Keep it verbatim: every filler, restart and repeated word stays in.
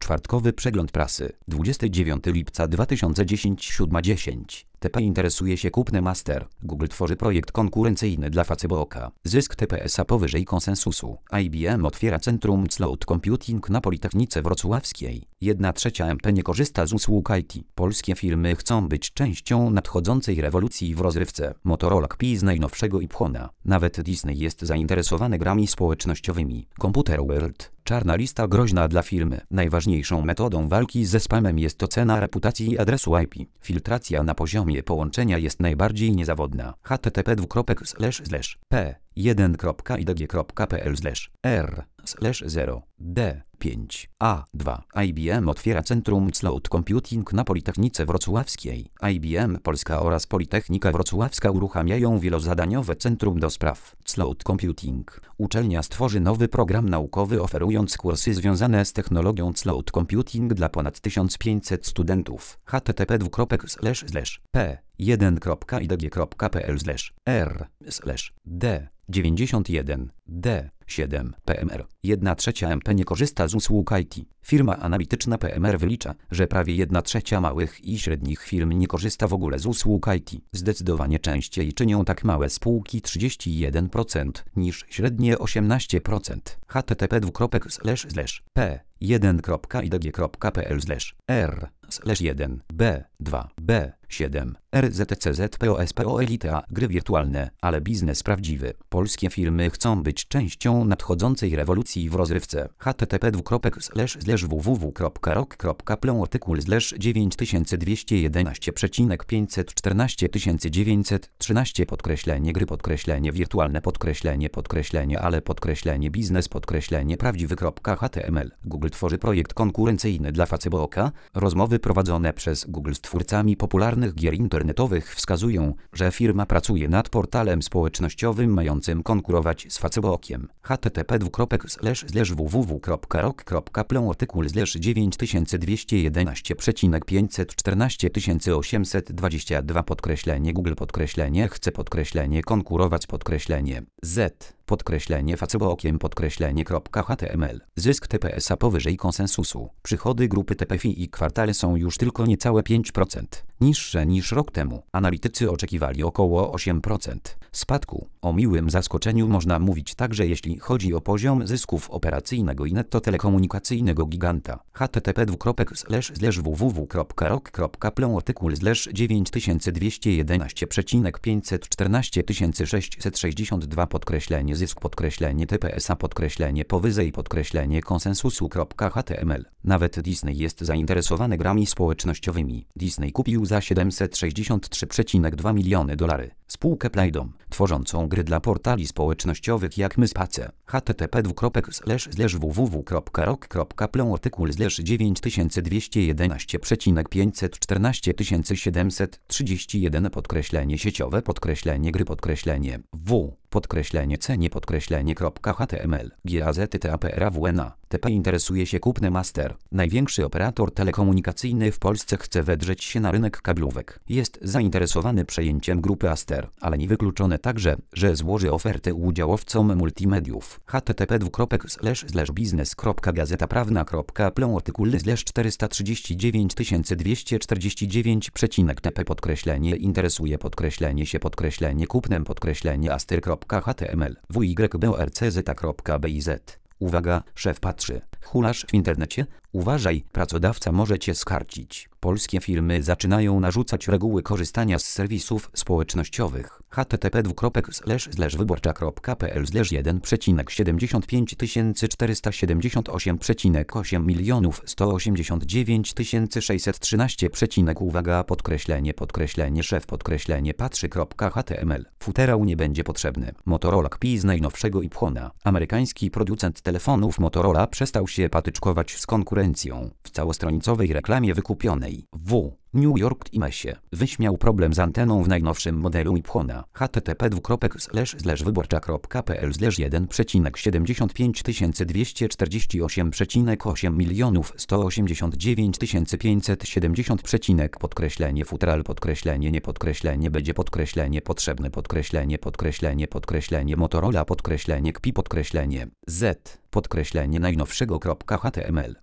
Czwartkowy przegląd prasy. dwudziestego dziewiątego lipca dwa tysiące dziesiątego. siódma dziesięć. T P interesuje się kupnem Master. Google tworzy projekt konkurencyjny dla Facebooka. Zysk T P S a powyżej konsensusu. I B M otwiera Centrum Cloud Computing na Politechnice Wrocławskiej. jedna trzecia M P nie korzysta z usług I T. Polskie firmy chcą być częścią nadchodzącej rewolucji w rozrywce. Motorola kpi z najnowszego iPhone'a. Nawet Disney jest zainteresowany grami społecznościowymi. Computer World. Czarna lista groźna dla firmy. Najważniejszą metodą walki ze spamem jest ocena reputacji adresu I P. Filtracja na poziomie połączenia jest najbardziej niezawodna. H T T P dwukropek slash slash p jeden kropka i d g kropka p l slash r slash zero d pięć a dwa. I B M otwiera Centrum Cloud Computing na Politechnice Wrocławskiej. I B M Polska oraz Politechnika Wrocławska uruchamiają wielozadaniowe Centrum do spraw Cloud Computing. Uczelnia stworzy nowy program naukowy, oferując kursy związane z technologią Cloud Computing dla ponad tysiąc pięćset studentów. H T T P dwukropek slash slash p jeden kropka i d g kropka p l slash r slash d dziewięćdziesiąt jeden d siedem P M R. jedna trzecia M P nie korzysta z usług I T. Firma analityczna P M R wylicza, że prawie jedna trzecia małych i średnich firm nie korzysta w ogóle z usług I T. Zdecydowanie częściej czynią tak małe spółki trzydzieści jeden procent niż średnie osiemnaście procent. H T T P dwukropek slash slash p jeden kropka i d g kropka p l slash r slash jeden b dwa b siedem r z t c z p o s p o elita. Gry wirtualne, ale biznes prawdziwy. Polskie firmy chcą być częścią nadchodzącej rewolucji w rozrywce. H T T P dwukropek slash slash w w w kropka rok kropka plon artykuł slash dziewięć tysięcy dwieście jedenaście przecinek pięćset czternaście tysięcy dziewięćset trzynaście podkreślenie gry podkreślenie wirtualne podkreślenie podkreślenie ale podkreślenie biznes podkreślenie prawdziwy kropka h t m l. Google tworzy projekt konkurencyjny dla Facebooka. Rozmowy prowadzone przez Google z twórcami popularnych gier internetowych wskazują, że firma pracuje nad portalem społecznościowym mającym konkurować z Facebookiem. H T T P dwukropek slash slash w w w kropka rok kropka plon artykuł slash dziewięć tysięcy dwieście jedenaście przecinek pięćset czternaście tysięcy osiemset dwadzieścia dwa podkreślenie Google podkreślenie chce podkreślenie konkurować podkreślenie z podkreślenie Facebookiem podkreślenie h t m l. Zysk T P S a powyżej konsensusu. Przychody grupy T P F I kwartale są już tylko niecałe pięć procent niższe niż rok temu. Analitycy oczekiwali około osiem procent spadku. O miłym zaskoczeniu można mówić także jeśli chodzi o poziom zysków operacyjnego i netto telekomunikacyjnego giganta. H T T P dwukropek slash slash w w w kropka rok kropka plon artykuł slash dziewięć tysięcy dwieście jedenaście przecinek pięćset czternaście tysięcy sześćset sześćdziesiąt dwa podkreślenie zysk podkreślenie T P S a podkreślenie powyżej podkreślenie konsensusu h t m l. Nawet Disney jest zainteresowany grami społecznościowymi. Disney kupił za siedemset sześćdziesiąt trzy przecinek dwa miliony dolarów spółkę Playdom, tworzącą gry dla portali społecznościowych jak MySpace. H T T P dwukropek slash slash w w w kropka rok kropka plon artykuł slash dziewięć tysięcy dwieście jedenaście przecinek pięćset czternaście tysięcy siedemset trzydzieści jeden podkreślenie sieciowe podkreślenie gry podkreślenie w podkreślenie c nie podkreślenie h t m l. G A Z T A P R A W N A. T P interesuje się kupnem Master. Największy operator telekomunikacyjny w Polsce chce wedrzeć się na rynek kablówek. Jest zainteresowany przejęciem grupy Aster, ale niewykluczone także, że złoży ofertę udziałowcom multimediów. H T T P dwukropek slash slash biznes kropka gazeta prawna kropka plon artykuł slash czterysta trzydzieści dziewięć tysięcy dwieście czterdzieści dziewięć przecinek t p podkreślenie interesuje podkreślenie się podkreślenie kupnem podkreślenie aster kropka h t m l w y b o r c z kropka b i z. Uwaga, szef patrzy. Hulasz w internecie? Uważaj, pracodawca może cię skarcić. Polskie firmy zaczynają narzucać reguły korzystania z serwisów społecznościowych. H T T P dwukropek slash slash wyborcza kropka p l slash jeden przecinek siedemdziesiąt pięć tysięcy czterysta siedemdziesiąt osiem przecinek osiem milionów sto osiemdziesiąt dziewięć tysięcy sześćset trzynaście przecinek uwaga podkreślenie podkreślenie szef podkreślenie patrzy kropka h t m l. Futerał nie będzie potrzebny. Motorola kpi z najnowszego iPhone'a. Amerykański producent telefonów Motorola przestał się patyczkować z konkurencją. W całostronicowej reklamie wykupionej w New York Timesie wyśmiał problem z anteną w najnowszym modelu iPhone'a. H T T P dwukropek slash slash wyborcza kropka p l slash jeden przecinek siedemdziesiąt pięć tysięcy dwieście czterdzieści osiem przecinek osiem milionów sto osiemdziesiąt dziewięć tysięcy pięćset siedemdziesiąt przecinek podkreślenie futeral podkreślenie nie podkreślenie będzie podkreślenie potrzebne podkreślenie podkreślenie podkreślenie Motorola podkreślenie kpi podkreślenie z podkreślenie najnowszego h t m l.